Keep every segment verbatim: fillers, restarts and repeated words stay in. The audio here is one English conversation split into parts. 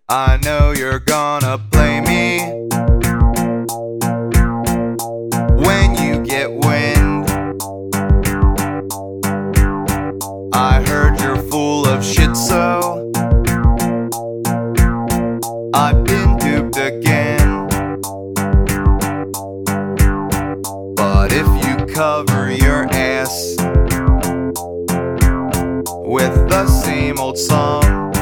I know you're gonna play me when you get wind. I heard you're full of shit, so I've been duped again. But if you cover your ass with the same old song,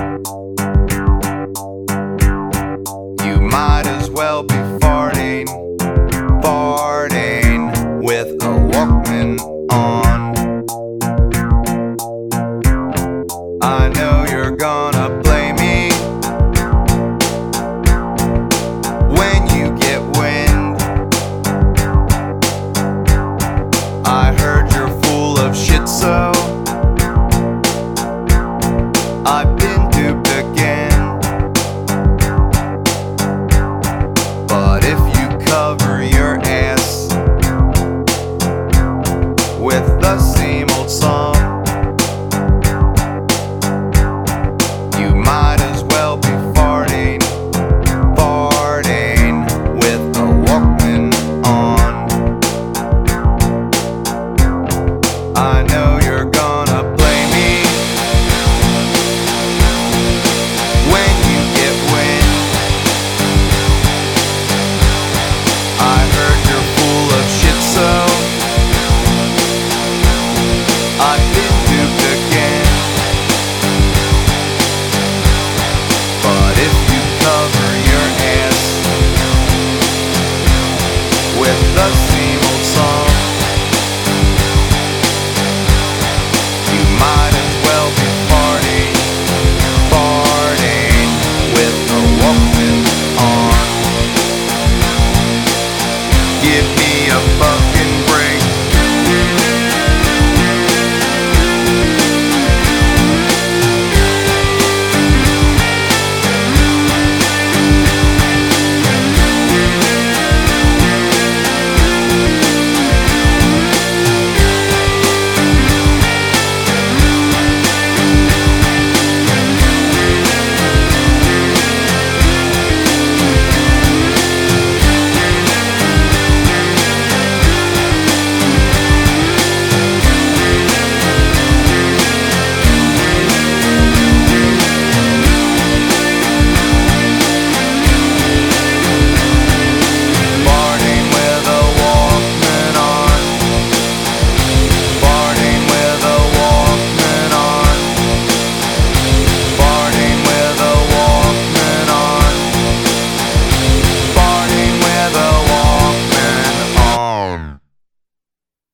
you might as well be farting, farting with a Walkman on. I know